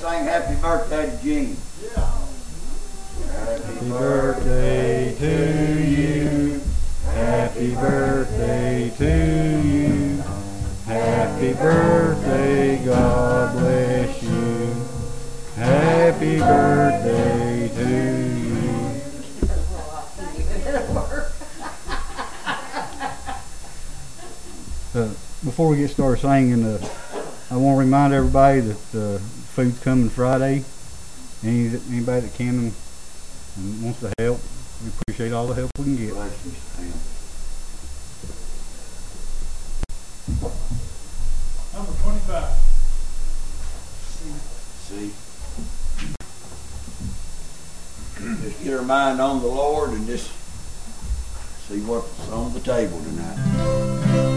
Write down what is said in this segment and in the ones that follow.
sing happy birthday to Gene. Happy birthday to you. Happy birthday to you. Happy birthday, God bless you. Happy birthday to you. Before we get started singing, I want to remind everybody that food's coming Friday. Anybody that can and wants to help, we appreciate all the help we can get. Bless you, Sam. Number 25. See? Just get our mind on the Lord and just see what's on the table tonight.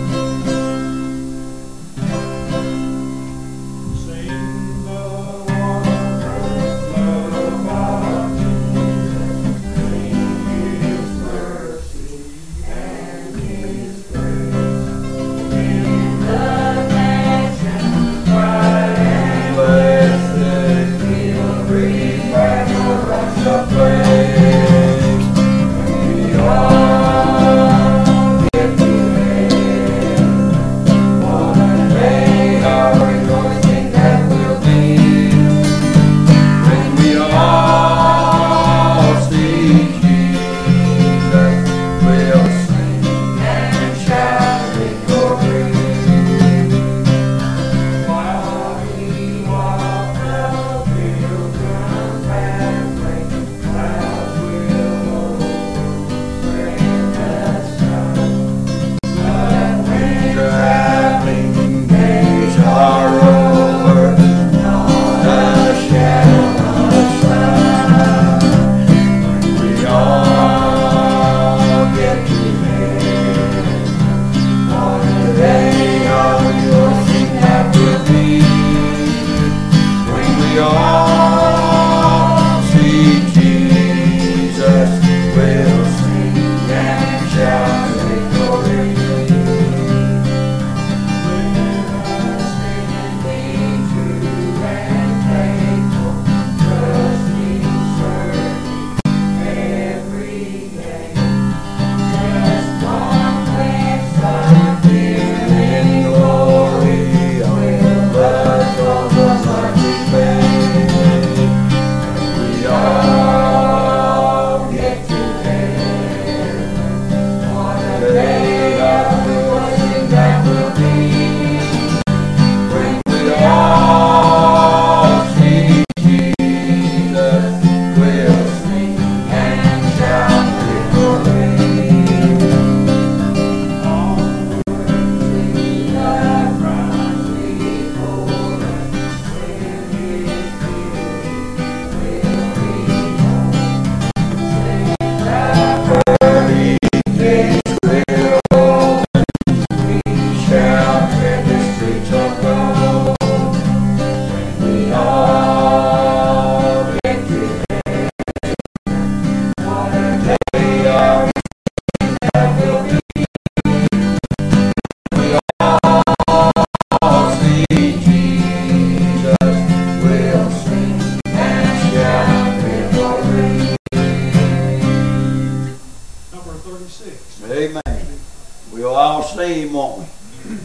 Amen. We'll all see him, won't we?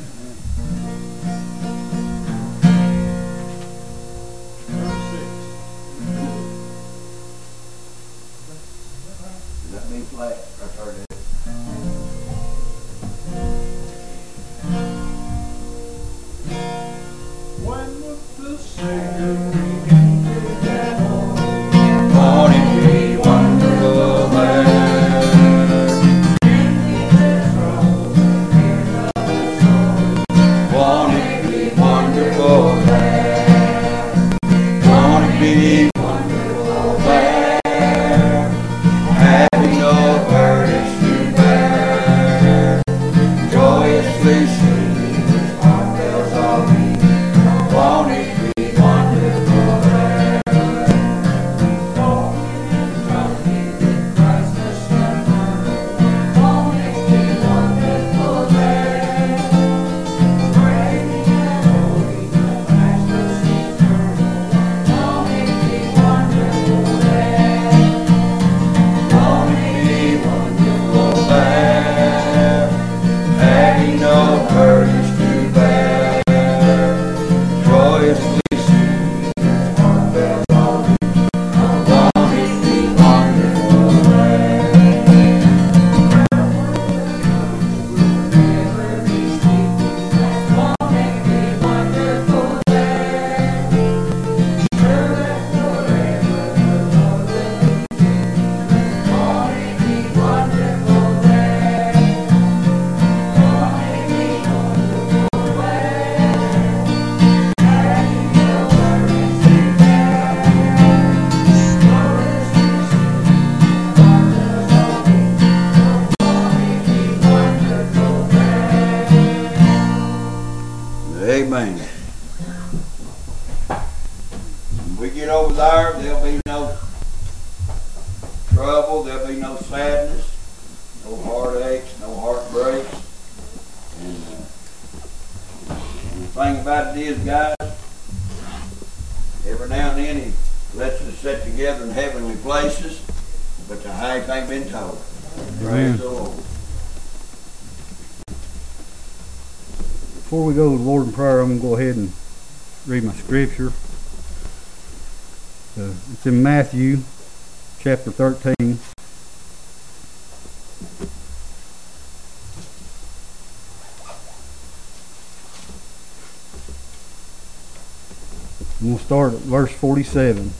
Let me play it. I heard it. When the Savior Morning be wonderful there. Won't it be wonderful there? Won't it be wonderful there? Having no burdens to bear, joyously singing our bells are ringing. Won't it be wonderful? we get over there, there'll be no trouble, there'll be no sadness, no heartaches, no heartbreaks. And the thing about it is, guys, every now and then he lets us sit together in heavenly places, but the half ain't been told. Praise the Lord. Before we go to the Lord in prayer, I'm going to go ahead and read my scripture. It's in Matthew chapter 13. And we'll start at verse 47.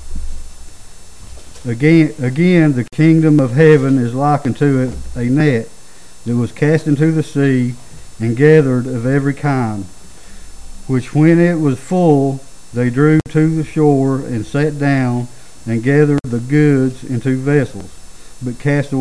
Again, the kingdom of heaven is like unto it a net that was cast into the sea and gathered of every kind, which when it was full, they drew to the shore and sat down and gathered the goods into vessels, but cast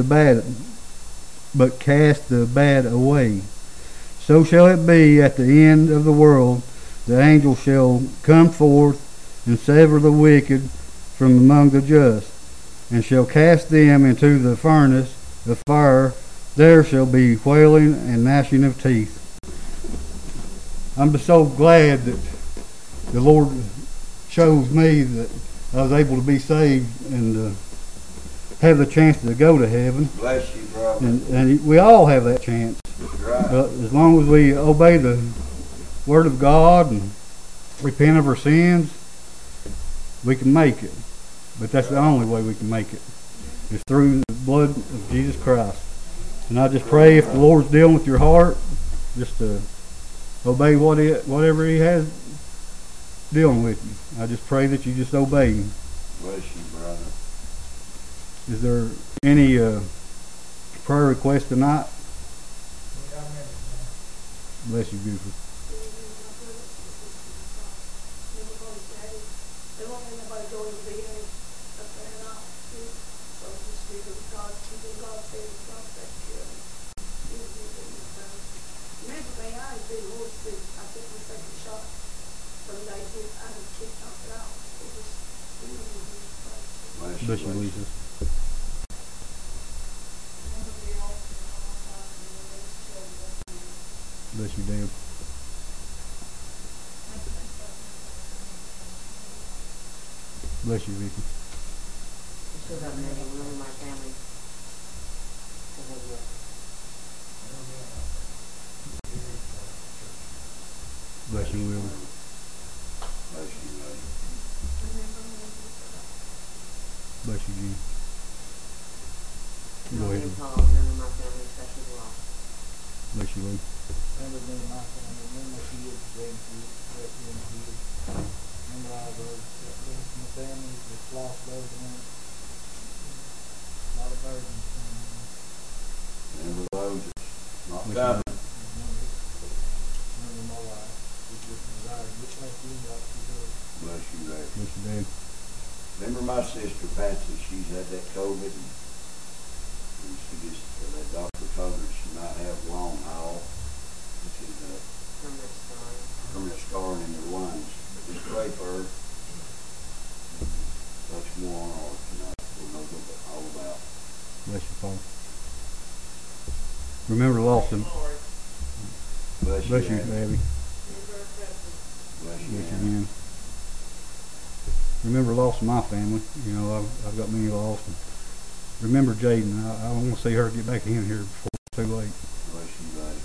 the bad away. So shall it be at the end of the world. The angel shall come forth and sever the wicked from among the just, and shall cast them into the furnace of fire. There shall be wailing and gnashing of teeth. I'm just so glad that the Lord chose me that I was able to be saved and have the chance to go to heaven. Bless you, brother. And we all have that chance. Right. But as long as we obey the Word of God and repent of our sins, we can make it. But that's the only way we can make it. It's through the blood of Jesus Christ. And I just pray if the Lord's dealing with your heart, just to obey whatever He has dealing with you. I just pray that you just obey Him. Bless you, brother. Is there any prayer request tonight? Bless you, beautiful. Bless you, Lisa. Bless you, Dale. Bless you, Vicky. I still got many room in my family. Bless you, Will. Bless you, Lord. Bless you, Gene. Go ahead. Remember my family, especially the lost. Bless you, Lou. Remember me and my family, remember my kids, grandkids, great-grandkids. Remember all those that live in the families, that's lost loved ones. A lot of burdens. Remember those that's not Bless you. coming. Remember my life. We just desire to get like you, like you do. Bless you, Larry. Bless you, Dad. Remember my sister Patsy, she's had that COVID, and she just, that doctor told her she might have long haul, which is permanent scarring in her lungs. But just pray for her. Touch more on her tonight. We'll know all about. Bless you, Paul. Remember Lawson. Bless you, Bless you, Abby. Abby. Bless you, Bless you, Abby. again. Remember lost in my family. You know, I've got many lost. And remember Jaden. I want to see her get back in here before it's too late. Bless you, buddy.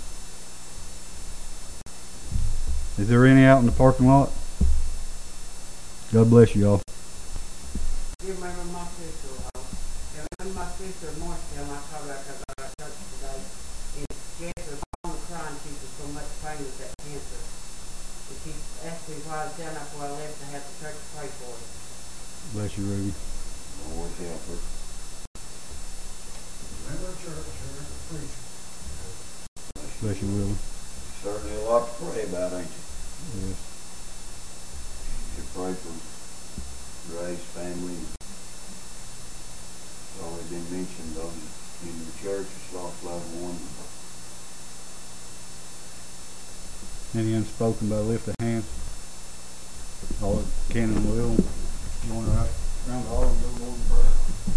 Is there any out in the parking lot? God bless you all. You remember my sister, you remember my sister Marcia, I called her because I got church today. And she had her phone crying, she was so much pain with that cancer. And she asked me why I was down after I left to have the church pray for her. Bless you, Ruby. Lord help her. Remember church, remember the preacher. Bless you, Willie. Certainly a lot to pray about, ain't you? Yes. You pray for Ray's family. It's already been mentioned, those in the church that's lost loved ones. Any unspoken by lift a hand? all that can and will. Going around the hall and go Lord in prayer.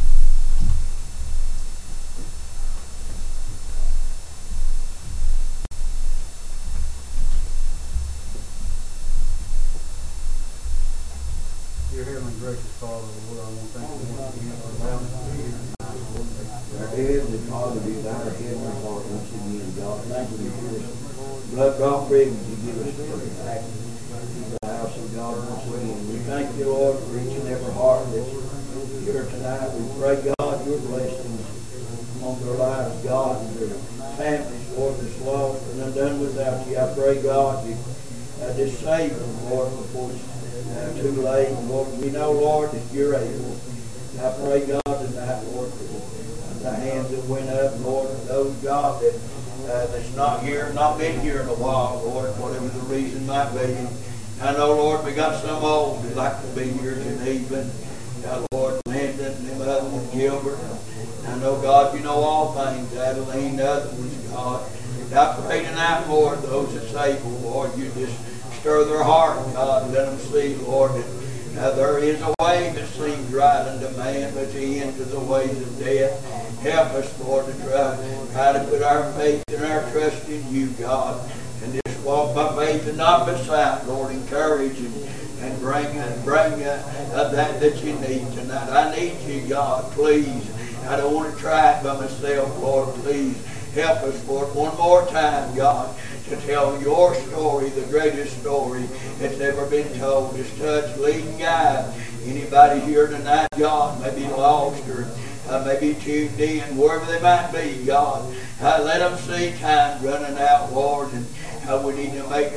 Dear Heavenly Gracious Father, Lord, I want to thank you once again for allowing us to be here tonight, Lord. Our Heavenly Father, be thou our Heavenly Father, once again, God, thank you for this blood brought privilege you give us to back to the house of God once again. We thank you, Lord, for each and every heart that's here tonight. We pray, God, your blessings on their lives, God, and their families, Lord, that's lost and undone without you. I pray, God, you just save them, Lord, before it's too late. Lord, we know, Lord, that you're able. I pray, God, tonight, Lord, for the hands that went up, Lord, and those, God, that's not here, not been here in a while, Lord, whatever the reason might be. I know, Lord, we got some old that like to be here, Geneva, Lord, Landon, and them other ones, Gilbert. I know, God, you know all things, Adeline, the other ones, God. And I pray tonight, Lord, those that's able, Lord, you just stir their heart, God, and let them see, Lord, that there is a way that seems right unto man, but the end of the ways of death. Help us, Lord, to try to put our faith and our trust in you, God, and just walk by faith and not by sight, Lord. Encourage and bring that you need tonight. I need you, God, please. I don't want to try it by myself, Lord, please. Help us, Lord, one more time, God, to tell your story, the greatest story that's ever been told. Just touch, lead, and guide anybody here tonight, God, maybe lost or maybe tuned in, wherever they might be, God. Let them see time running out, Lord, and we need to make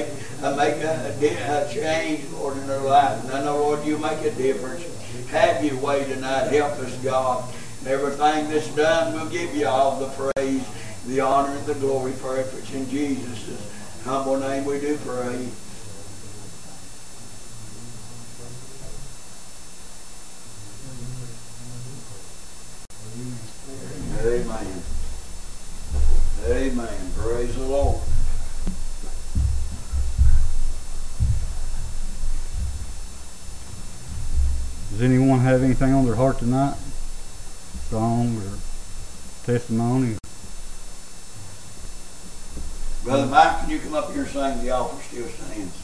a change, Lord, in their life. And I know, Lord, you make a difference. Have your way tonight. Help us, God. And everything that's done, we'll give you all the praise, the honor, and the glory for it. Which in Jesus' humble name we do pray. Amen. Amen. Praise the Lord. Does anyone have anything on their heart tonight? Song or testimony? Brother Mike, can you come up here and sing The Altar Still Stands?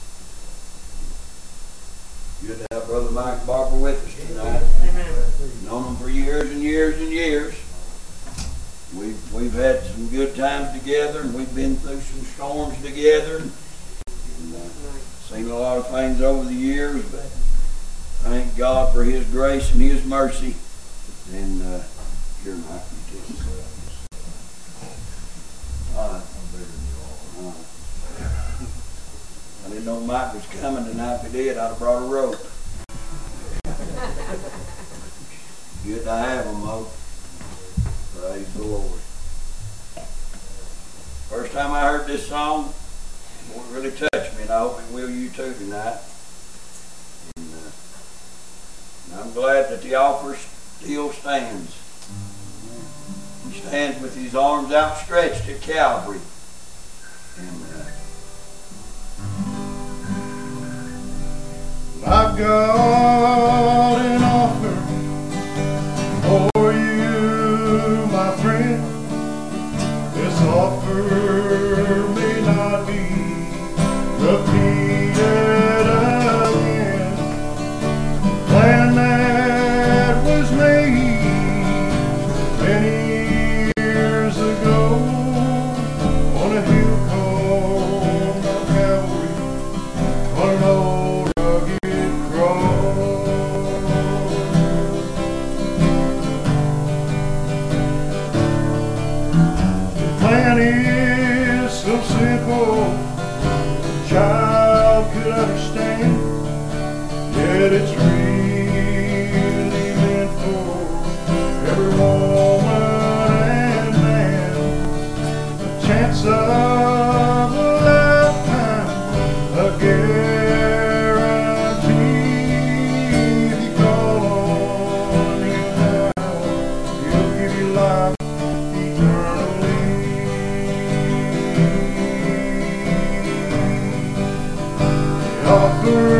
Good to have Brother Mike and Barbara with us tonight. Amen. Known them for years and years and years. We've had some good times together, and we've been through some storms together, and seen a lot of things over the years, but thank God for His grace and His mercy. And here, Mike, you take this. All right. I didn't know Mike was coming tonight. If he did, I'd have brought a rope. Good to have him, though. Praise the Lord. First time I heard this song, it really touched me, and I hope it will you too tonight. And I'm glad that the altar still stands. He stands with his arms outstretched at Calvary. And I've got an offer for you, my friend. This offer may not be repeated again. Plan that was made many years ago on a hill called Mount Calvary, on an old rugged cross. The plan is so simple, a child could understand, yet it's really meant for every woman and man. A chance of a lifetime, a guarantee. If you call on Him now, He'll give you life eternally. The offer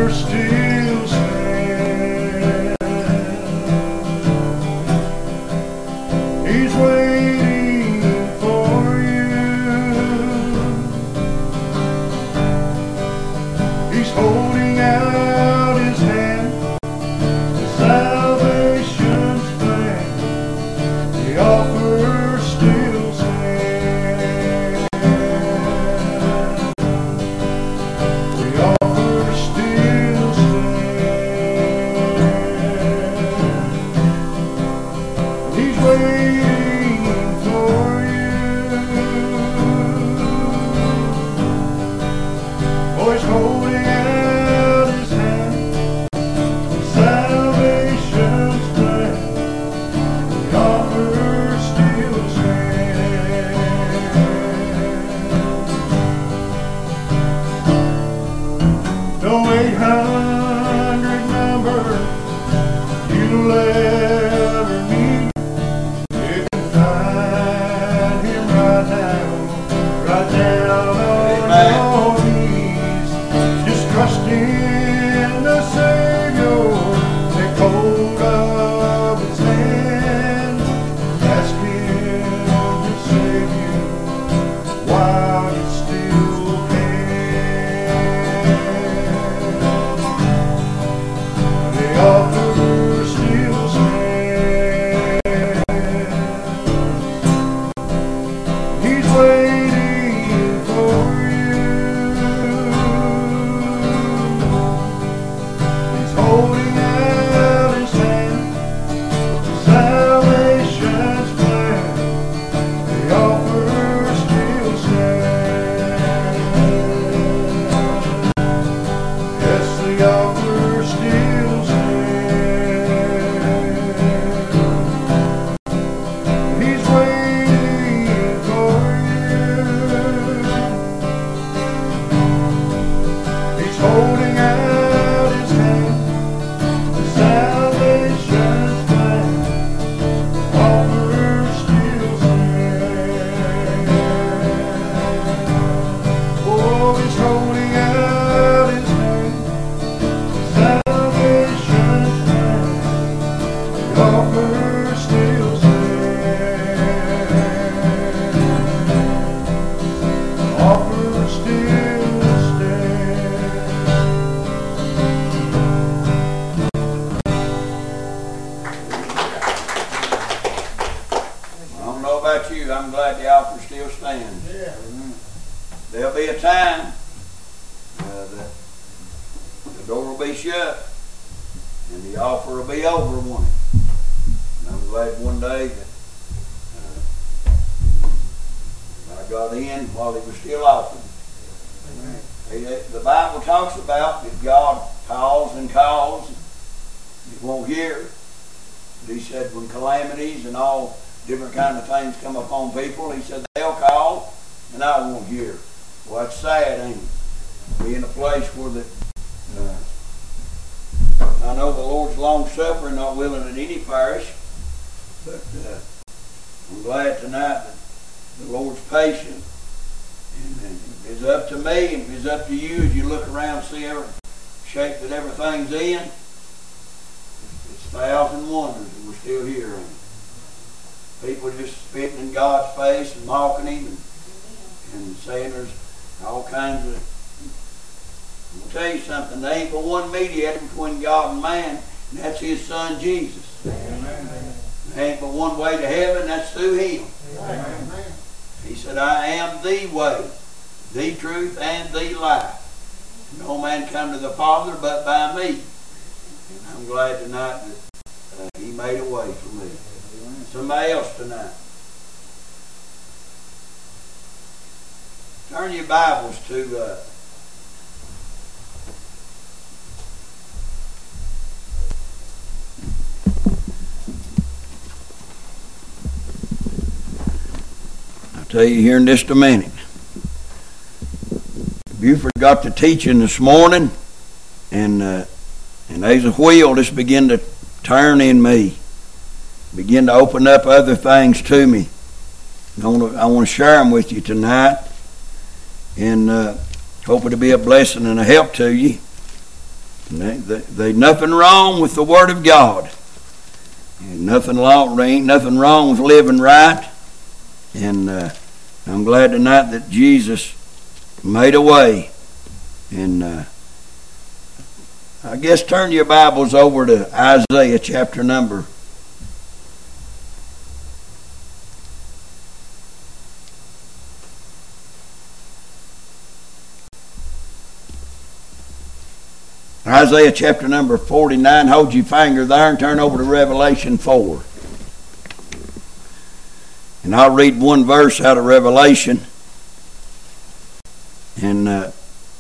the Savior, take hold of His hand. Ask Him to save you while you still can. The offer still stands. He's waiting for you. He's holding out His hand. Salvation's plan. The offer still stands. Yes, the offer still stands. He's waiting for you. He's holding out His hand. The salvation's plan. The offer still stands. Oh, He's holding out His hand. The salvation's plan. The offer still stands. The offer still I don't know about you, I'm glad the offer still stands. Yeah. There'll be a time that the door will be shut and the offer will be over one. And I'm glad one day that I got in while it was still offered. The Bible talks about that God calls and calls, and you won't hear. But He said when calamities and all different kind of things come upon people, He said they'll call and I won't hear. Well, that's sad, ain't it? Be in a place where I know the Lord's long suffering, not willing that any perish, but I'm glad tonight that the Lord's patient. And if it's up to me, and if it's up to you, as you look around and see every shape that everything's in, it's 1,000 wonders that we're still here. And people just spitting in God's face and mocking Him and saying there's all kinds of... I'm going to tell you something. There ain't but one mediator between God and man, and that's His Son Jesus. Amen. There ain't but one way to heaven, that's through Him. Amen. He said, I am the way, the truth, and the life. No man come to the Father but by me. And I'm glad tonight that He made a way for me. Somebody else tonight. Turn your Bibles to I'll tell you here in just a minute. Buford got to teaching this morning, and there's a wheel that's begin to turn in me, begin to open up other things to me. I want to share them with you tonight, and hope it'll be a blessing and a help to you. There's nothing wrong with the Word of God. There ain't nothing wrong with living right. And I'm glad tonight that Jesus made a way. And I guess turn your Bibles over to Isaiah chapter number 49. Hold your finger there and turn over to Revelation 4. And I'll read one verse out of Revelation. And I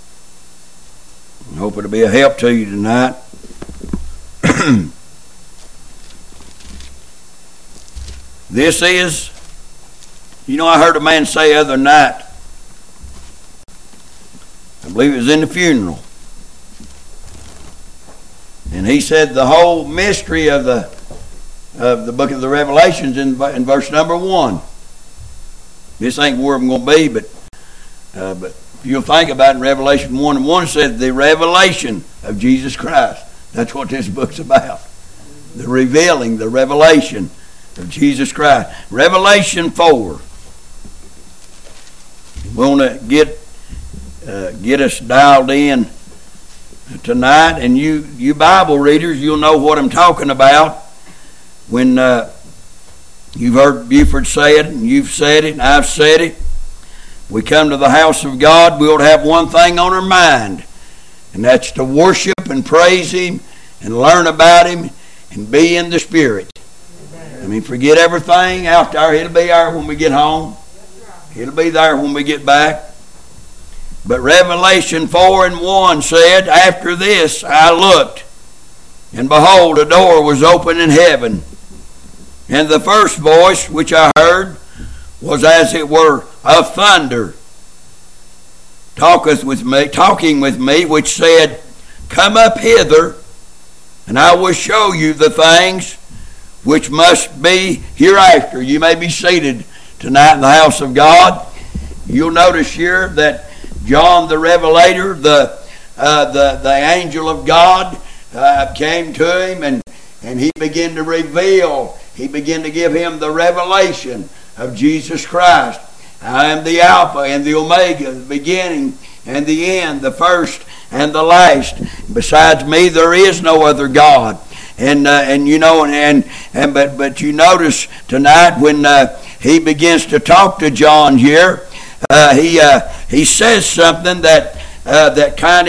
hope it'll be a help to you tonight. This is, I heard a man say the other night, I believe it was in the funeral, and he said the whole mystery of the book of the Revelations in verse number 1. This ain't where I'm going to be, but If you'll think about it, in Revelation 1:1 says the revelation of Jesus Christ. That's what this book's about. The revealing, the revelation of Jesus Christ. Revelation 4. We want to get us dialed in tonight, and you Bible readers, you'll know what I'm talking about when you've heard Buford say it, and you've said it, and I've said it. We come to the house of God, we ought to have one thing on our mind, and that's to worship and praise Him and learn about Him and be in the Spirit. I mean, forget everything out there. It'll be there when we get home. It'll be there when we get back. But Revelation 4:1 said, after this I looked, and behold, a door was open in heaven. And the first voice which I heard was as it were of thunder, talking with me, which said, come up hither, and I will show you the things which must be hereafter. You may be seated tonight in the house of God. You'll notice here that John the Revelator, the angel of God, came to him, and he began to reveal. He began to give him the revelation of Jesus Christ. I am the Alpha and the Omega, the beginning and the end, the first and the last. Besides me, there is no other God. And you know, but you notice tonight when he begins to talk to John here, he says something that kind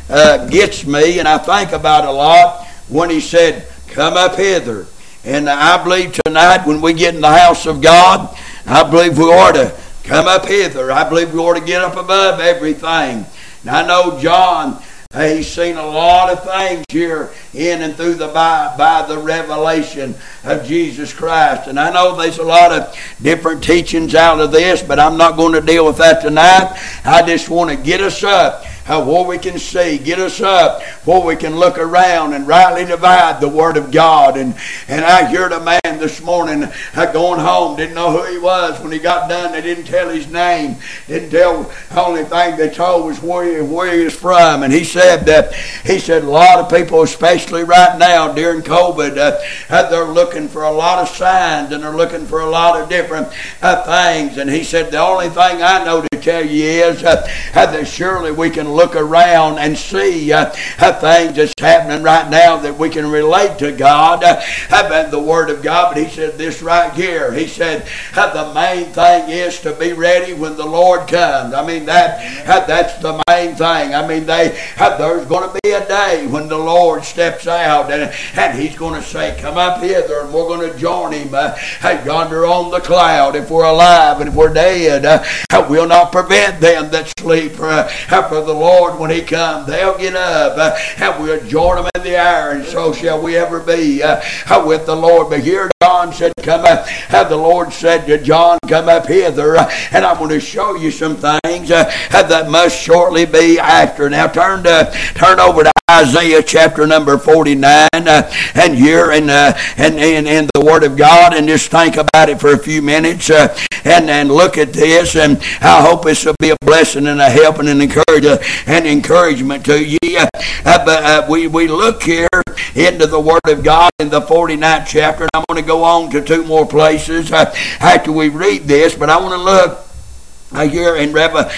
of gets me, and I think about a lot when he said, "Come up hither." And I believe tonight when we get in the house of God, I believe we ought to come up hither. I believe we ought to get up above everything. And I know John, he's seen a lot of things here in and through by the revelation of Jesus Christ. And I know there's a lot of different teachings out of this, but I'm not going to deal with that tonight. I just want to get us up where we can see, get us up where we can look around and rightly divide the Word of God. And I heard a man this morning going home, didn't know who he was. When he got done, they didn't tell his name, didn't tell, the only thing they told was where he was from. And he said a lot of people, especially right now during COVID, they're looking for a lot of signs, and they're looking for a lot of different things. And he said, the only thing I know to tell you is that surely we can look around and see things that's happening right now that we can relate to God, the Word of God. But he said this right here. He said the main thing is to be ready when the Lord comes. I mean, that's the main thing. I mean, there's going to be a day when the Lord steps out and He's going to say, come up hither, and we're going to join Him yonder on the cloud. If we're alive and if we're dead, we'll not prevent them that sleep. For the Lord, when He comes, they'll get up and we'll join them in the air, and so shall we ever be with the Lord. But here John said, come up. The Lord said to John, come up hither, and I'm going to show you some things that must shortly be after. Now turn over to Isaiah chapter number 49, and here in the Word of God, and just think about it for a few minutes, and look at this, and I hope this will be a blessing and a help and an encouragement to you. But we look here into the Word of God in the 49th chapter, and I'm going to go on to two more places after we read this, but I want to look here in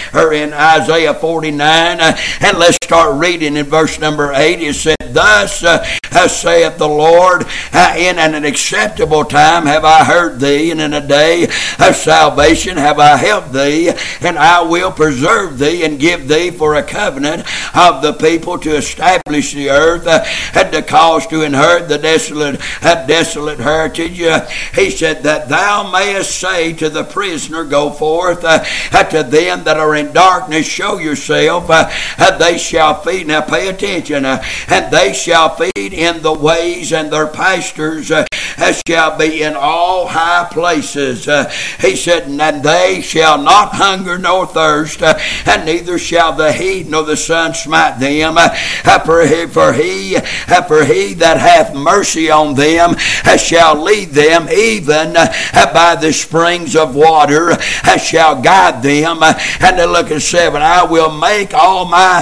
Isaiah 49, and let's start reading in verse number 8. It said, thus saith the Lord, in an acceptable time have I heard thee, and in a day of salvation have I helped thee, and I will preserve thee and give thee for a covenant of the people to establish the earth, and to cause to inherit the desolate heritage. He said, that thou mayest say to the prisoner, go forth, to them that are in darkness, show yourself. They shall feed. Now pay attention. And they shall feed in the ways, and their pastors shall be in all high places. He said, and they shall not hunger nor thirst, and neither shall the heat nor the sun smite them. For he that hath mercy on them shall lead them even by the springs of water, shall guide them. And then look at 7. I will make all my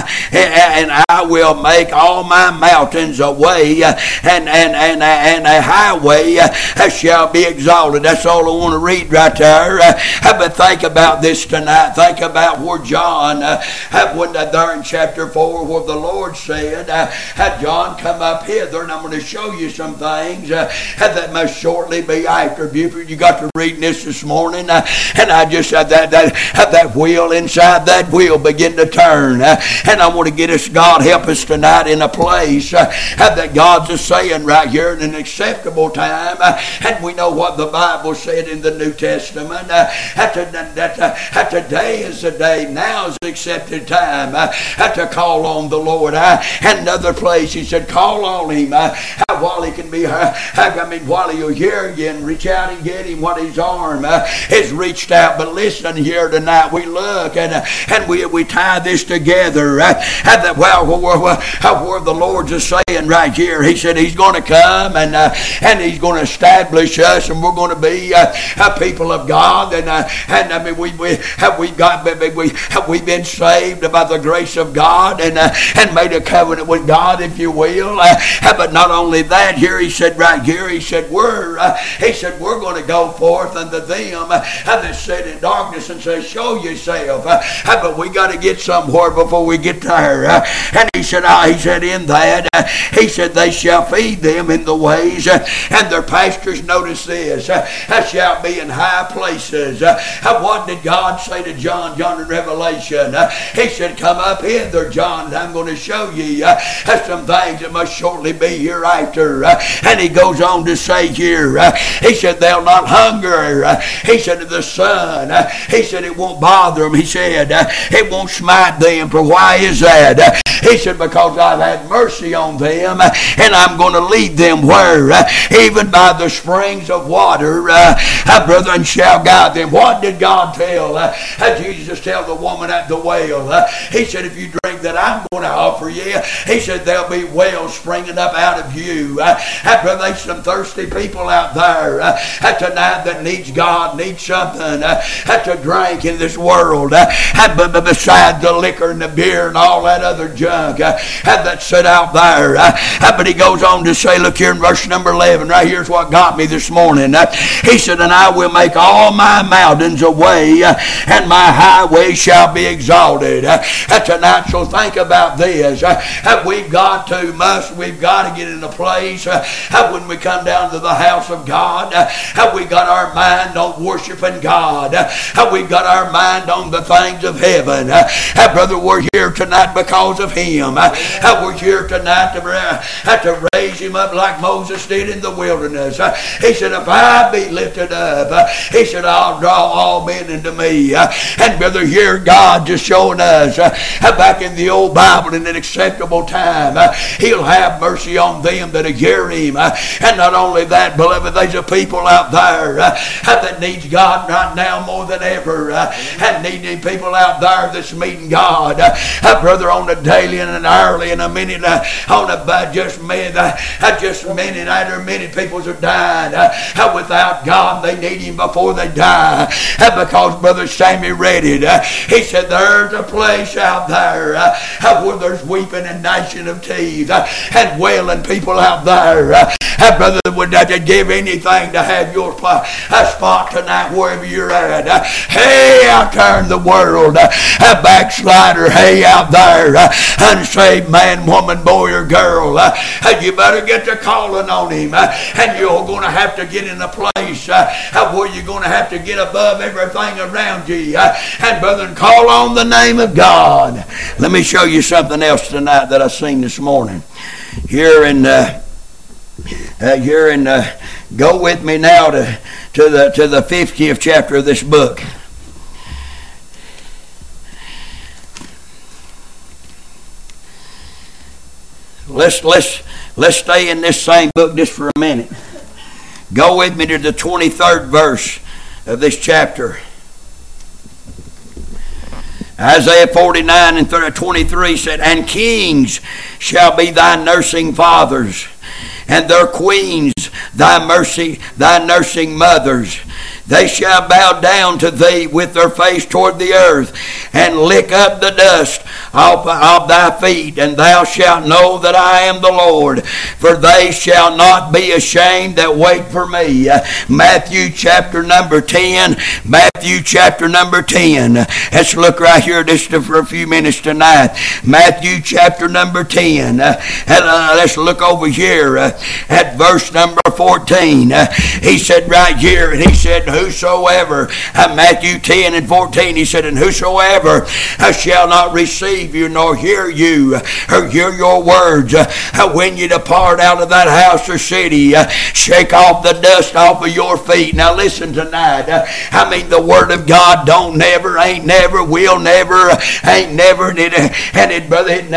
mountains a way, and a highway shall be exalted. That's all I want to read right there. But think about this tonight. Think about where John, when there in chapter 4, where the Lord said, John, come up hither, and I'm going to show you some things that must shortly be after. Buford, you got to reading this morning, and I just said that wheel inside that wheel begin to turn. And I want to get us, God help us tonight, in a place that God's is saying right here in an acceptable time. And we know what the Bible said in the New Testament, that today is the day, now is the accepted time to call on the Lord. And another place he said, call on him while he can be, while he'll hear you, and reach out and get him what his arm is reached out. But listen here tonight, we look and we tie this together. Where the Lord's is saying right here, he said he's going to come and he's going to establish us, and we're going to be a people of God. We've been saved by the grace of God and made a covenant with God, if you will. But not only that, here he said right here, he said we're going to go forth unto them that sit in darkness and say, show yourself. But we got to get somewhere before we get there. And he said in that, he said they shall feed them in the ways, and their pastors, notice this, shall be in high places. What did God say to John in Revelation? He said, come up hither, John, and I'm going to show you some things that must shortly be hereafter. And he goes on to say here, he said they'll not hunger. He said to the sun, he said it won't bother them. He said it won't smite them. For why is that? He said, because I've had mercy on them, and I'm going to lead them where? Even by the springs of water, brethren, shall guide them. What did God tell? Jesus tell the woman at the well? He said, if you drink that I'm going to offer you, he said, there'll be wells springing up out of you. Brother, there's some thirsty people out there tonight that needs God, needs something to drink in this world. But besides the liquor and the beer and all that other junk that sit out there. But he goes on to say, look here in verse number 11, right here's what got me this morning. He said, and I will make all my mountains a way, and my highway shall be exalted. Tonight, so think about this. We've got to get in a place when we come down to the house of God. We got our mind on worshiping God. We've got our mind on the things of heaven. Brother, we're here tonight because of him. We're here tonight to raise him up like Moses did in the wilderness. He said, if I be lifted up, he said, I'll draw all men into me. And brother, here God just showing us back in the old Bible in an acceptable time, he'll have mercy on them that hear him. And not only that, beloved, there's a people out there that needs God right now more than ever, and needing people out there that's meeting God, brother, on a daily and an hourly and a minute, on a just minute after minute, people are dying without God. They need him before they die, because brother Sammy read it. He said there's a place out there where there's weeping and gnashing of teeth and wailing people out there. Brother, would you give anything to have your spot tonight wherever you're at? Hey, out there in the world, a backslider, hey, out there, unsaved man, woman, boy, or girl, you better get to calling on him, and you're going to have to get in a place where you're going to have to get above everything around you, and brother, call on the name of God. Let me show you something else tonight that I seen this morning. Go with me now to the 50th chapter of this book. Let's stay in this same book just for a minute. Go with me to the 23rd verse of this chapter. Isaiah 49 and 23 said, "And kings shall be thy nursing fathers, and their queens thy nursing mothers. They shall bow down to thee with their face toward the earth, and lick up the dust of thy feet, and thou shalt know that I am the Lord, for they shall not be ashamed that wait for me." Matthew chapter number 10. Matthew chapter number 10. Let's look right here just for a few minutes tonight. Matthew chapter number 10. Let's look over here at verse number 14. He said right here, and he said, "Whosoever," Matthew 10 and 14, he said, "And whosoever shall not receive you nor hear you or hear your words when you depart out of that house or city, shake off the dust off of your feet." Now listen tonight. The Word of God don't never, ain't never, will never, ain't never, and it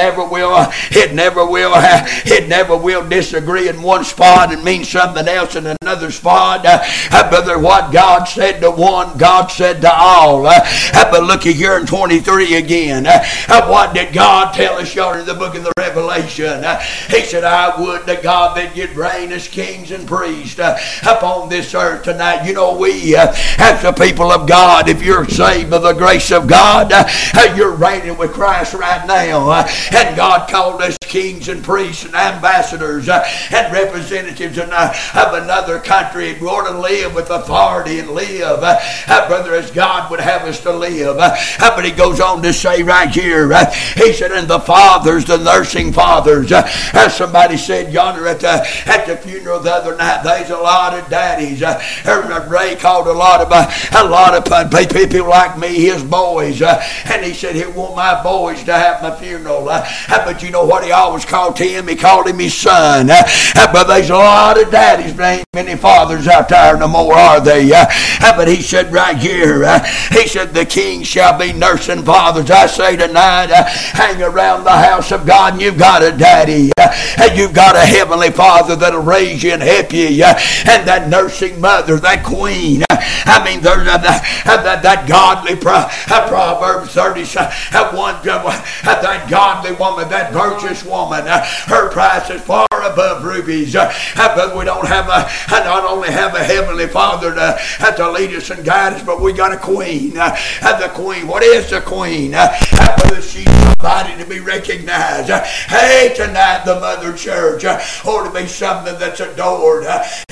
never will disagree in one spot and mean something else in another spot. Brother, what God said to one, God said to all. But look here in 23 again. What did God tell us y'all in the book of the Revelation? He said, "I would to God that you'd reign as kings and priests upon this earth tonight." You know, we as the people of God, if you're saved by the grace of God, you're reigning with Christ right now. And God called us kings and priests and ambassadors and representatives of another country. We ought to live with authority and live, brother, as God would have us to live. But he goes on to say right here, he said, "And the fathers, the nursing fathers," as somebody said yonder at the funeral the other night, there's a lot of daddies. Ray called a lot of people like me his boys, and he said he want my boys to have my funeral. But you know what he always called him? He called him his son. But there's a lot of daddies, but ain't many fathers out there no more, are they? But he said right here, he said, "The king shall be nursing fathers." I say tonight, hang around the house of God and you've got a daddy, and you've got a heavenly father that'll raise you and help you, and that nursing mother, that queen. There's that godly Proverbs 30, that godly woman, that virtuous woman, her price is far above rubies. But we don't have not only have a heavenly father to lead us and guide us, but we got a queen. The queen, what is the queen? She's somebody to be recognized. Hey, tonight the Mother Church ought to be something that's adored.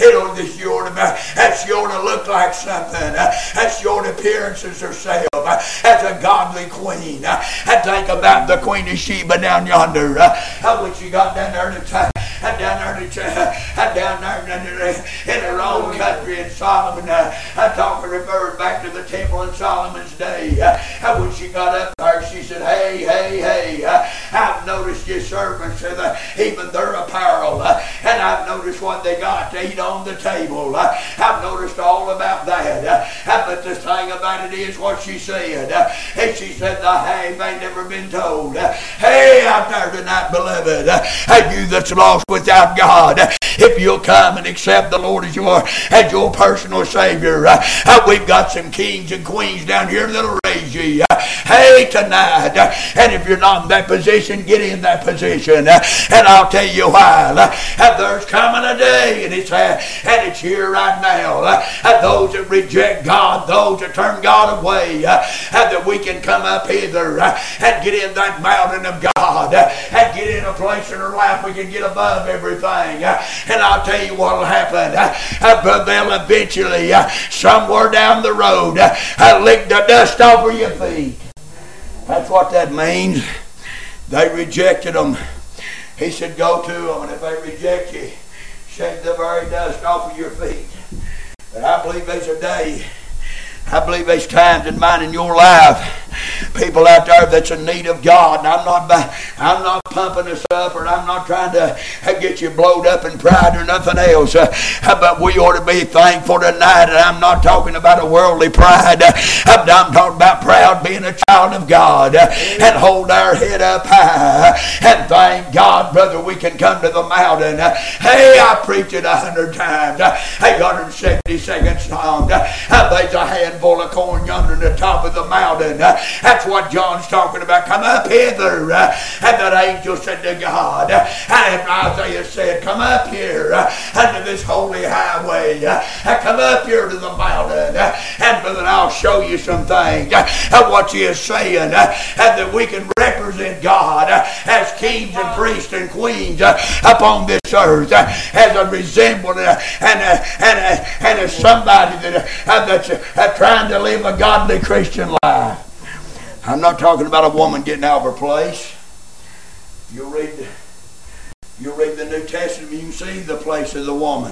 She ought to look like something. She ought to appearances herself as a godly queen. And think about the Queen of Sheba down yonder. When she got down there in her own country in Solomon, refers back to the temple in Solomon's day. When she got up there, she said, hey, I've noticed your servants, even their apparel, and I've noticed what they got to eat on the table. I've noticed all about that. But the thing about it is what she said. And she said, the half ain't never been told. Hey, out there tonight, beloved, you that's lost without God, if you'll come and accept the Lord as your personal Savior, we've got some kings and queens down here that'll raise you. Hey, tonight, and if you're not in that position, get in that position. And I'll tell you why. There's coming a day, and it's here right now. Those that reject God, those that turn God away, that we can come up hither and get in that mountain of God and get in a place in our life we can get above everything. And I'll tell you what will happen. But they'll eventually, somewhere down the road, lick the dust off of your feet. That's what that means. They rejected them. He said, go to them, and if they reject you, shake the very dust off of your feet. But I believe there's a day, I believe there's times in mine in your life, people out there that's in need of God. And I'm not pumping us up, or I'm not trying to get you blowed up in pride or nothing else. But we ought to be thankful tonight. And I'm not talking about a worldly pride. I'm talking about proud being a child of God and hold our head up high and thank God, brother, we can come to the mountain. Hey, I preached it 100 times. 872nd Psalm. There's a handful of corn yonder in the top of the mountain. That's what John's talking about. Come up hither. And that angel said to God, and Isaiah said, come up here unto this holy highway. Come up here to the mountain. And brother, I'll show you some things. What you is saying. And that we can represent God as kings and priests and queens upon this earth as a resemblance and as somebody that's trying to live a godly Christian life. I'm not talking about a woman getting out of her place. You'll read the New Testament, you can see the place of the woman.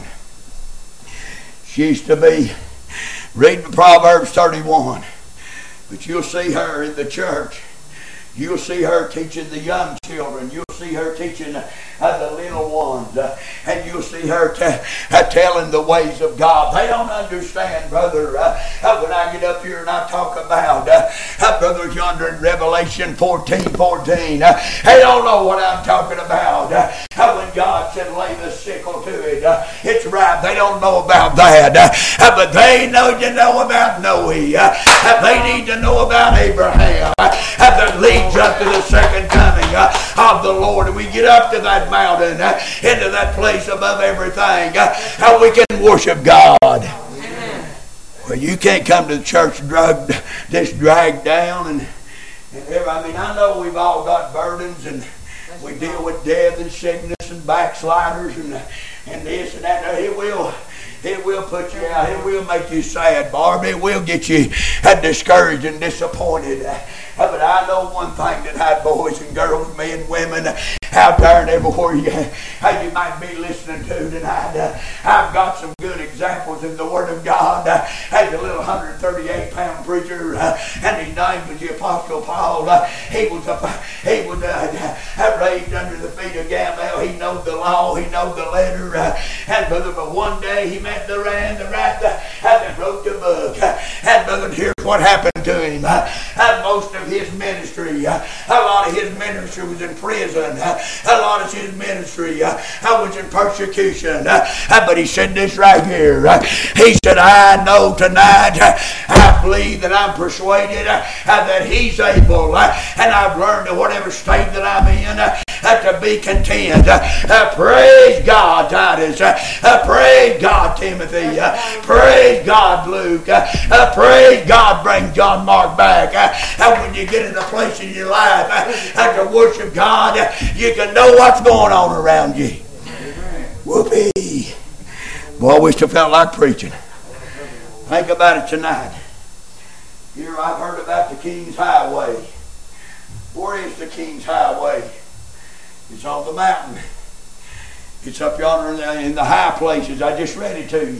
She used to be reading Proverbs 31. But you'll see her in the church. You'll see her teaching the young children. You'll see her teaching the little ones. And you'll see her telling the ways of God. They don't understand, brother, when I get up here and I talk about brother yonder in Revelation 14:14. They don't know what I'm talking about. When God said lay the sickle to it. It's right. They don't know about that. But they know to know about Noah. They need to know about Abraham. That leads up to the second coming of the Lord. And we get up to that mountain, into that place above everything, how we can worship God. Amen. Well, you can't come to the church dragged down. And I mean, I know we've all got burdens, and we deal with death and sickness and backsliders and this and that. It will put you out. It will make you sad, Barb. It will get you discouraged and disappointed. But I know one thing tonight, boys and girls, men, women, out there and everywhere you might be listening to tonight. I've got some good examples in the Word of God. There's a little 138-pound preacher, and his name was the Apostle Paul. He was raised under the feet of Gamaliel. He knowed the law. He knowed the letter. And brother, but one day he met the man that wrote the book. And brother, here's what happened to him. And most of his ministry, a lot of his ministry was in prison. A lot of his ministry was in persecution. But he said this right here. He said, I know tonight, I believe that I'm persuaded that he's able, and I've learned in whatever state that I'm in, to be content. Praise God, Titus. Praise God, Timothy. Praise God, Luke. Praise God, bring John Mark back. And when you get in a place in your life to worship God, you can know what's going on around you. Whoopee. Boy, I wish I felt like preaching. Think about it tonight. Here I've heard about the King's Highway. Where is the King's Highway? It's on the mountain. It's up yonder in the high places. I just read it to you.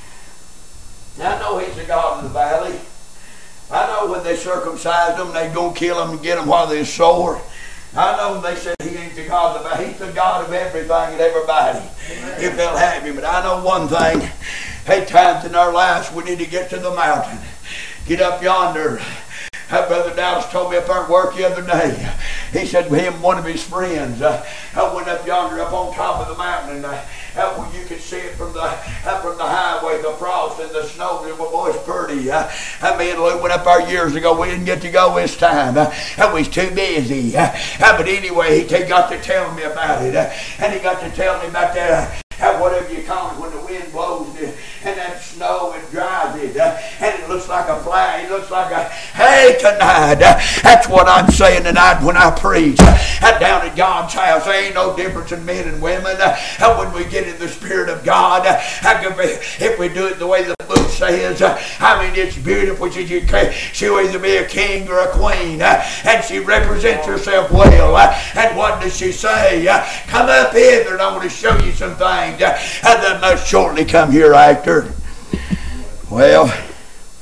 Now, I know he's the God of the valley. I know when they circumcised them, they're going to kill them and get them while they're sore. I know they said he ain't the God of the valley. He's the God of everything and everybody. Amen. If they'll have him. But I know one thing. Hey, times in our lives we need to get to the mountain. Get up yonder. Brother Dallas told me up there at work the other day. He said him and one of his friends went up yonder up on top of the mountain, and you could see it from the highway, the frost and the snow. It was pretty. Me and Lou went up there years ago. We didn't get to go this time. I was too busy. But anyway, he got to tell me about it. And he got to tell me about that. Whatever you call it, when the wind blows and that snow, it dries it, and it looks like a flag. It looks like a, hey, tonight, that's what I'm saying tonight when I preach. Down at God's house, there ain't no difference in men and women. When we get in the Spirit of God, if we do it the way the book says, I mean, it's beautiful. She'll either be a king or a queen, and she represents herself well. And what does she say? Come up hither, and I want to show you some things that must shortly come hereafter. Well,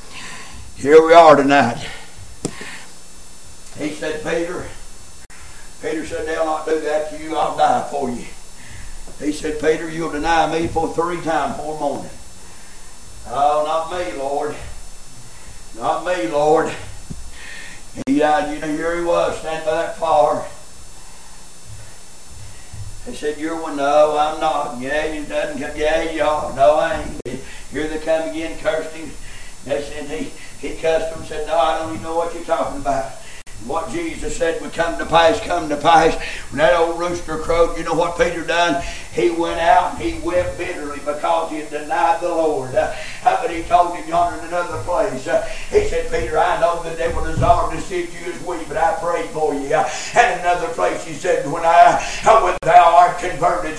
here we are tonight. He said, Peter, Peter said, they'll not do that to you, I'll die for you. He said, Peter, you'll deny me for 3 times before morning. Oh, not me, Lord. Not me, Lord. He died, you know, here he was, standing by that fire. He said, you're one. No, I'm not. Yeah, you doesn't come. Yeah, you are. No, I ain't. Here they come again, cursed him. They said he cussed them, said, no, I don't even know what you're talking about. What Jesus said would come to pass, come to pass. When that old rooster crowed, you know what Peter done? He went out and he wept bitterly because he had denied the Lord. But he told him yonder in another place. He said, Peter, I know the devil desired to sift you as wheat, but I prayed for you. And another place he said, when thou art converted,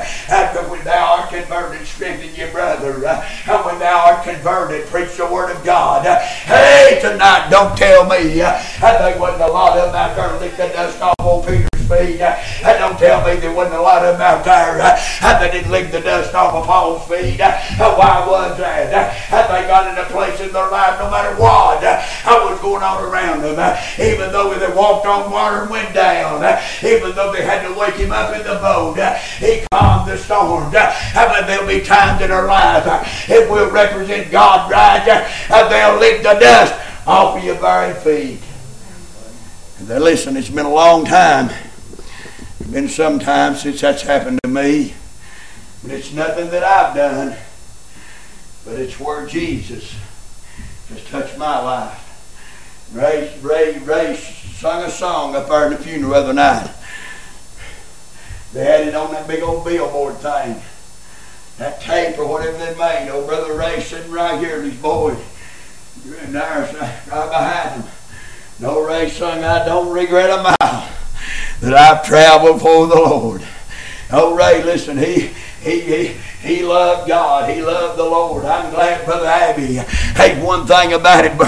strengthen your brother. And when thou art converted, preach the word of God. Hey, tonight, don't tell me there wasn't a lot of them out there lick the dust off old Peter's feet. Don't tell me there wasn't a lot of them out there that didn't lick the dust off of Paul's feet. Why was that? They got in a place in their life, no matter what was going on around them, even though they walked on water and went down, even though they had to wake him up in the boat, he calmed the storm. But there'll be times in our lives, if we'll represent God right, they'll lick the dust off of your very feet. Now listen, it's been a long time. It's been some time since that's happened to me. But it's nothing that I've done. But it's where Jesus has touched my life. Ray sung a song up there in the funeral the other night. They had it on that big old billboard thing. That tape or whatever they made. Old Brother Ray sitting right here, these boys. And there's right behind him. No, Ray sung, I don't regret a mile that I've traveled for the Lord. Oh, Ray, listen, he loved God. He loved the Lord. I'm glad, Brother Abbey. Hate one thing about it,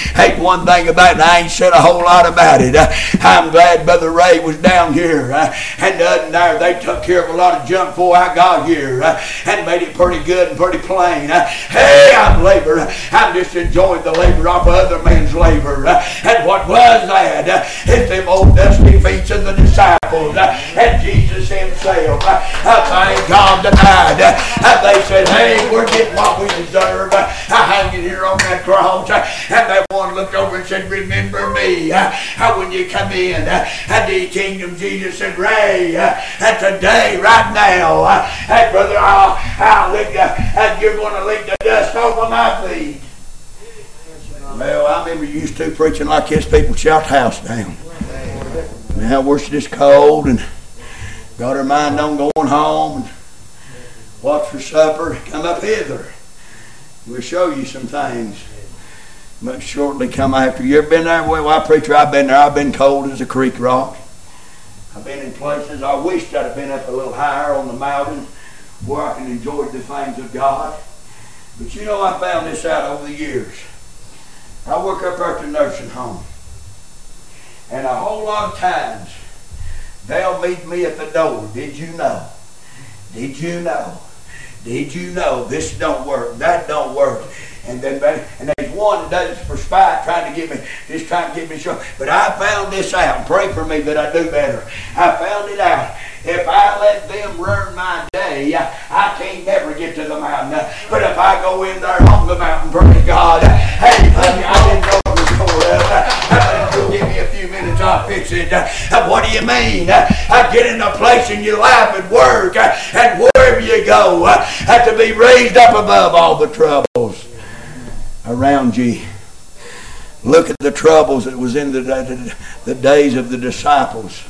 and I ain't said a whole lot about it. I'm glad Brother Ray was down here. And there they took care of a lot of junk before I got here. And made it pretty good and pretty plain. Hey, I'm just enjoying the labor off of other men's labor. And what was that? It's them old dusty feet of the disciples. And Jesus himself. Thank God tonight. They said, hey, we're getting what we deserve. Hanging here on that cross. And that one looked over and said, remember me. When you come in the kingdom, Jesus said, Ray, today, right now, hey, brother, I'll lick you're going to lick the dust off of my feet. Well, I remember you used to preaching like this, people shout the house down. Now we're just cold and got our mind on going home and watch for supper. Come up hither. We'll show you some things. Much shortly come after. You ever been there? Well, preacher, I've been there. I've been cold as a creek rock. I've been in places I wished I'd have been up a little higher on the mountain where I can enjoy the things of God. But you know, I found this out over the years. I work up there at the nursing home. And a whole lot of times, they'll meet me at the door. Did you know? Did you know? Did you know this don't work? That don't work. And there's one that does it for spite, trying to get me short. But I found this out. Pray for me that I do better. I found it out. If I let them ruin my day, I can't never get to the mountain. But if I go in there on the mountain, praise God. Hey, honey, I didn't know it was going up. Give me a few minutes, I'll fix it. What do you mean? I get in a place and you laugh at work, and wherever you go, have to be raised up above all the troubles around you. Look at the troubles that was in the days of the disciples.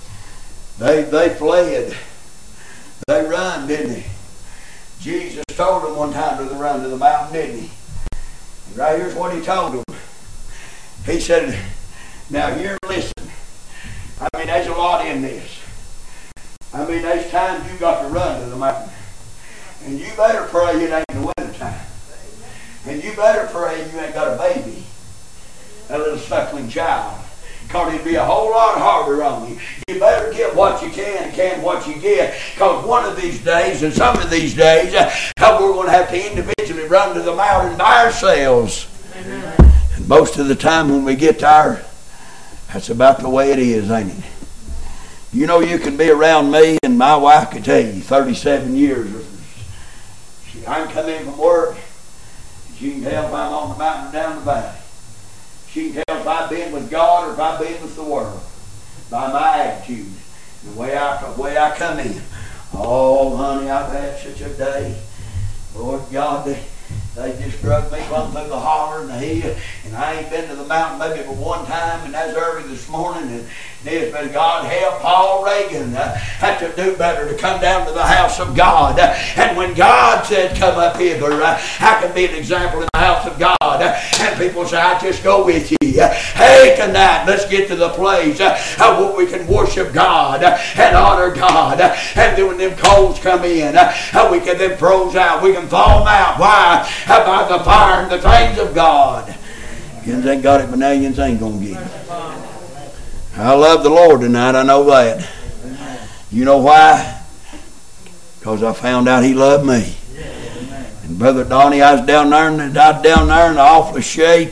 They fled. They run, didn't they? Jesus told them one time to run to the mountain, didn't he? And right here's what he told them. He said, now here, listen. I mean, there's a lot in this. I mean, there's times you got to run to the mountain. And you better pray it ain't the winter time. And you better pray you ain't got a baby, a little suckling child. Because it'd be a whole lot harder on you. You better get what you can what you get. Because one of these days, and some of these days, we're going to have to individually run to the mountain by ourselves. Amen. And most of the time when we get there, that's about the way it is, ain't it? You know, you can be around me, and my wife could tell you, 37 years. I can come in from work. She can tell if I'm on the mountain or down the valley. She can tell if I've been with God or if I've been with the world by my attitude, the way I come in. Oh, honey, I've had such a day. Lord God, they just drug me plumb through the holler and the hill, and I ain't been to the mountain maybe but one time, and that's early this morning. And it's been God help Paul Reagan had to do better to come down to the house of God. And when God said, come up hither, I can be an example in the house of God. And people say, I just go with you. Hey, tonight, let's get to the place where we can worship God and honor God. And then when them coals come in, we can them froze out. We can thaw them out. Why? By the fire and the things of God. Yins ain't got it, but now yins ain't going to get it. I love the Lord tonight, I know that. You know why? Because I found out He loved me. And Brother Donnie, I was down there in the awful shape.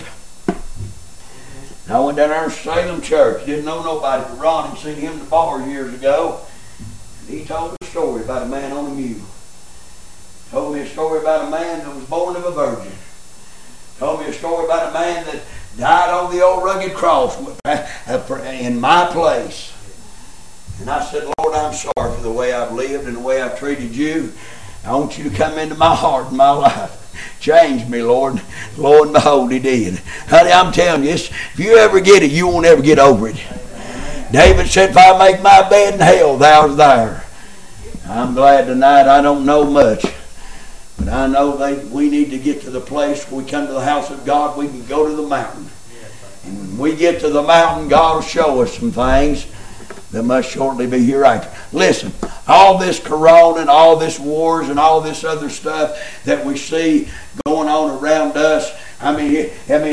I went down there to Salem Church. Didn't know nobody but Ron. Had seen him in the bar years ago. And he told a story about a man on a mule. Told me a story about a man that was born of a virgin. Told me a story about a man that died on the old rugged cross in my place. And I said, Lord, I'm sorry for the way I've lived and the way I've treated you. I want you to come into my heart and my life. Change me, Lord. Lord, and behold, He did. Honey, I'm telling you, if you ever get it, you won't ever get over it. David said, if I make my bed in hell, thou art there. I'm glad tonight I don't know much. But I know that we need to get to the place where we come to the house of God, we can go to the mountain. And when we get to the mountain, God will show us some things that must shortly be hereafter. Listen, all this corona and all this wars and all this other stuff that we see going on around us, it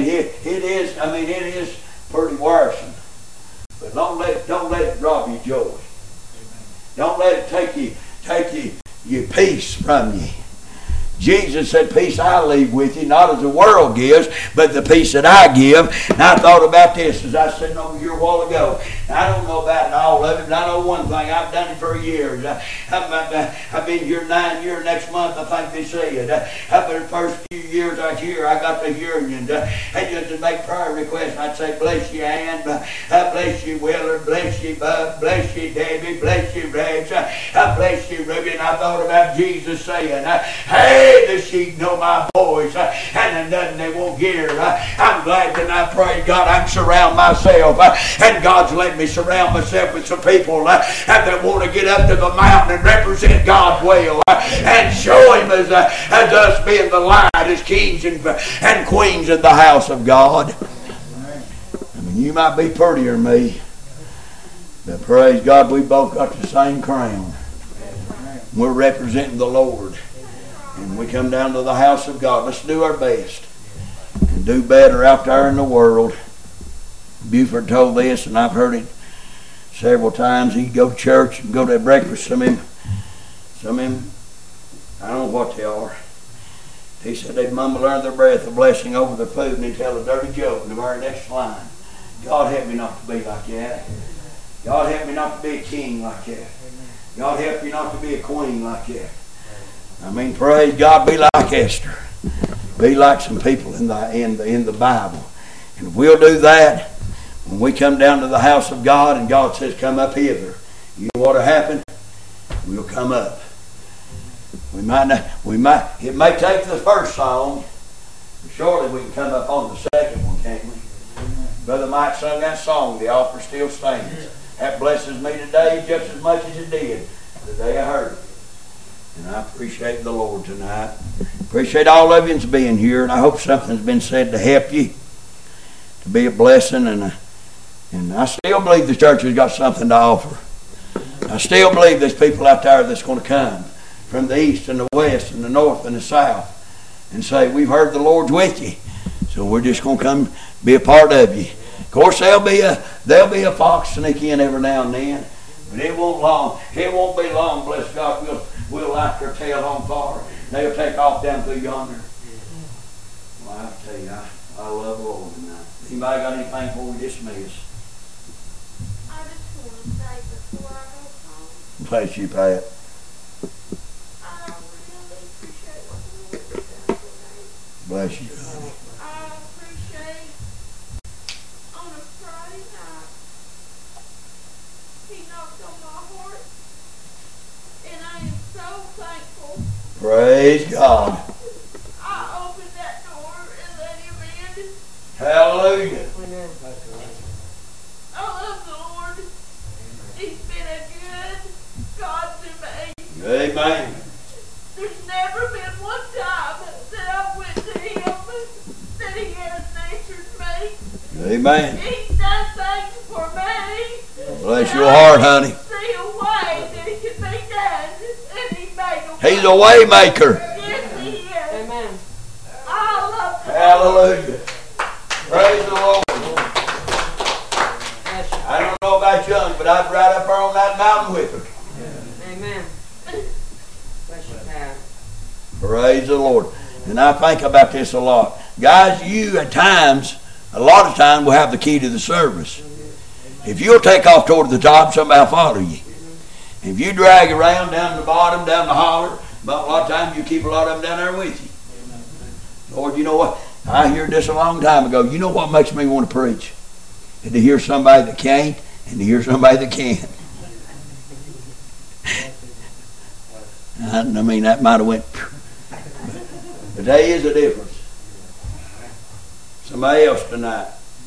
is pretty worrisome. But don't let it rob your joy. Don't let it take your peace from you. Jesus said, peace I leave with you, not as the world gives, but the peace that I give. And I thought about this as I said over here a while ago. I don't know about all of it, but I know one thing. I've done it for years. I've been here 9 years next month, I think they said. For the first few years I got the hearing. And just to make prayer requests, I'd say, bless you, Ann. Bless you, Willard. Bless you, Bub. Bless you, Debbie. Bless you, Rex. Bless you, Ruby. And I thought about Jesus saying, hey, the sheep know my voice, and there's nothing they won't hear. I'm glad that I pray, God, I can surround myself, and God's let me surround myself with some people that want to get up to the mountain and represent God well, and show Him as us being the light, as kings and queens in the house of God. I mean, you might be prettier than me, but praise God, we both got the same crown. We're representing the Lord. And we come down to the house of God. Let's do our best and do better out there in the world. Buford told this, and I've heard it several times. He'd go to church and go to breakfast. Some of them, I don't know what they are. He said they'd mumble under their breath a blessing over their food and they'd tell a dirty joke in the very next line. God help me not to be like that. God help me not to be a king like that. God help you not to be a queen like that. I mean, praise God, be like Esther. Be like some people in the Bible. And if we'll do that, when we come down to the house of God and God says, come up hither, you know what'll happen? We'll come up. It may take the first song, but surely we can come up on the second one, can't we? Brother Mike sung that song, The Offer Still Stands. That blesses me today just as much as it did the day I heard it. And I appreciate the Lord tonight. Appreciate all of you being here, and I hope something's been said to help you, to be a blessing. And I still believe the church has got something to offer. I still believe there's people out there that's going to come from the east and the west and the north and the south and say, we've heard the Lord's with you, so we're just going to come be a part of you. Of course, there'll be a fox sneak in every now and then, but it won't be long, bless God. We'll light their tail on fire. They'll take off down through yonder. Well, I tell you, I love the Lord tonight. Anybody got anything before we dismiss? I just want to say before I Bless you, Pat. I really appreciate what the Lord has done for me. Bless you. I appreciate on a Friday night, He knocked on my heart, and I am so thankful. Praise God. I opened that door and let Him in. Hallelujah. Amen. I love the Lord. He's been a good God to me. Amen. There's never been one time that I went to Him that He hasn't answered me. Amen. He's done things for me. Bless your heart, honey. See a way that it can be done, and He made a way. He's a way maker. Yes, He is. Amen. I love the Hallelujah. Praise the Lord. Bless you. I don't know about young, but I'd ride up there on that mountain with her. Amen. Bless you, Pat. Praise the Lord. And I think about this a lot. Guys, you at times, a lot of times, will have the key to the service. If you'll take off toward the top, somebody will follow you. If you drag around down the bottom, down the holler, but a lot of times you keep a lot of them down there with you. Lord, you know what? I heard this a long time ago. You know what makes me want to preach? And to hear somebody that can't and to hear somebody that can. I mean, that might have went. But there is a difference. Somebody else tonight.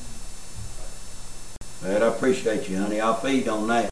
But I appreciate you, honey. I'll feed on that.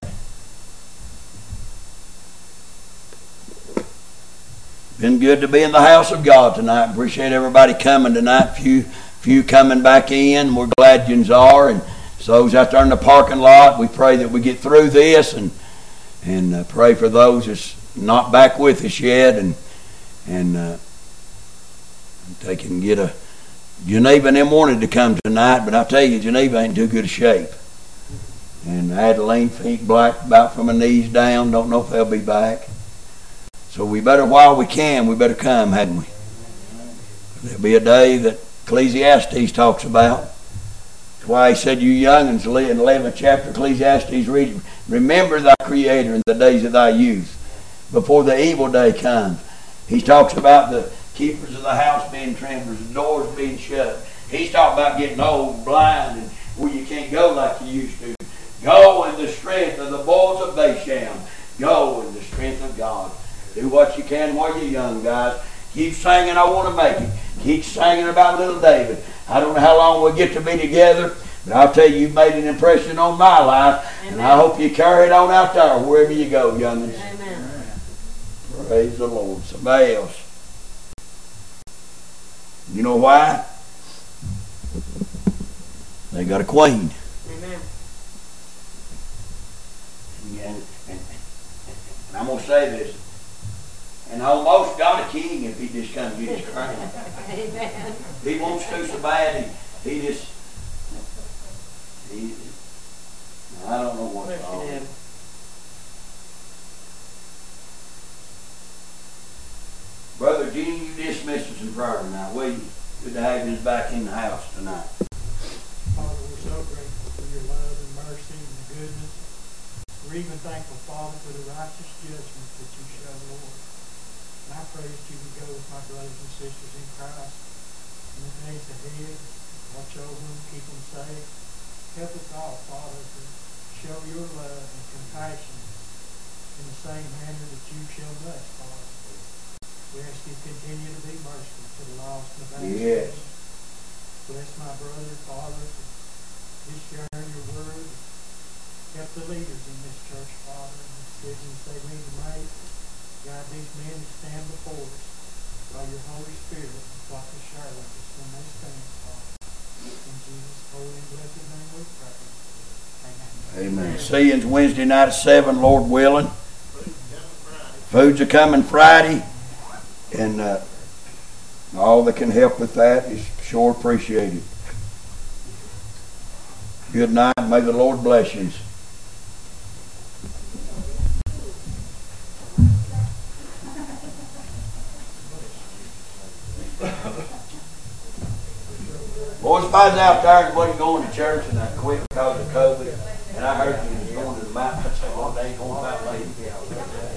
Been good to be in the house of God tonight. Appreciate everybody coming tonight. Few coming back in. We're glad you are. And those out there in the parking lot, we pray that we get through this and pray for those that's not back with us yet, and they can get a. Geneva and them wanted to come tonight, but I tell you, Geneva ain't too good a shape. And Adeline, feet black about from her knees down. Don't know if they'll be back. So we better, while we can, we better come, hadn't we? There'll be a day that Ecclesiastes talks about. That's why he said, you young'uns, in the 11th chapter, Ecclesiastes, read, remember thy Creator in the days of thy youth, before the evil day comes. He talks about the keepers of the house being tremblers, the doors being shut. He's talking about getting old, blind, and where you can't go like you used to. Go in the strength of the boys of Basham. Go in the strength of God. Do what you can while you're young, guys. Keep singing, I want to make it. Keep singing about little David. I don't know how long we'll get to be together, but I'll tell you, you've made an impression on my life. Amen. And I hope you carry it on out there wherever you go, youngins. Amen. Praise the Lord. Somebody else. You know why? They got a queen. Amen. And I'm going to say this. And almost got a king if he just comes get his crown. Amen. He wants to so bad. He I don't know what's wrong. Brother Gene, you dismiss us in prayer tonight, will you? Good to have you back in the house tonight. Father, we're so grateful for your love and mercy and the goodness. We're even thankful, Father, for the righteous judgment that you show, Lord. And I pray that you would go with my brothers and sisters in Christ in the days ahead. Watch over them, keep them safe. Help us all, Father, to show your love and compassion in the same manner that you've shown us, Father. We ask you to continue to be merciful to the lost and the backslidden. Yes. Bless my brother, Father, to just share your word. Help the leaders in this church, Father, and the decisions they need to make. God, these men that stand before us by your Holy Spirit, what to share with us when they stand, Father. In Jesus' holy and blessed name we pray. Amen. Amen. See you Wednesday night at 7, Lord willing. Foods are coming Friday. And all that can help with that is sure appreciated. Good night. May the Lord bless you. Boys, if I was out there and wasn't going to church and I quit because of COVID, And I heard you was going to the mountain, I said, one day going to Mountain Lake.